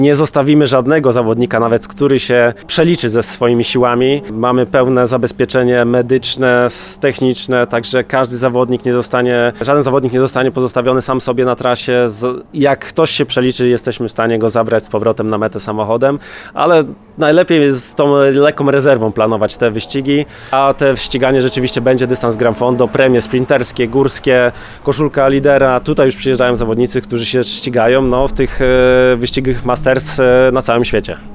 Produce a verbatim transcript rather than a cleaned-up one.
Nie zostawimy żadnego zawodnika, nawet który się przeliczy ze swoimi siłami. Mamy pełne zabezpieczenie medyczne, techniczne, także każdy zawodnik nie zostanie, żaden zawodnik nie zostanie pozostawiony sam sobie na trasie. Jak ktoś się przeliczy, jesteśmy w stanie go zabrać z powrotem na metę samochodem, ale najlepiej jest z tą lekką rezerwą planować te wyścigi, a te ściganie rzeczywiście będzie dystans Gran Fondo, premie sprinterskie, górskie, koszulka lidera. Tutaj już przyjeżdżają zawodnicy, którzy się ścigają no, w tych wyścigach Masters na całym świecie.